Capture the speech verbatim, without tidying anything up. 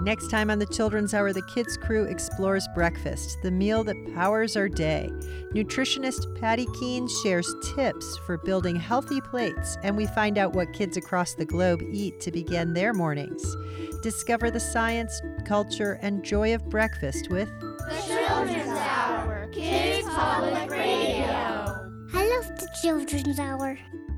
Next time on the Children's Hour, the Kids Crew explores breakfast, the meal that powers our day. Nutritionist Patty Keene shares tips for building healthy plates, and we find out what kids across the globe eat to begin their mornings. Discover the science, culture, and joy of breakfast with The Children's Hour, Kids Public Radio. I love the Children's Hour.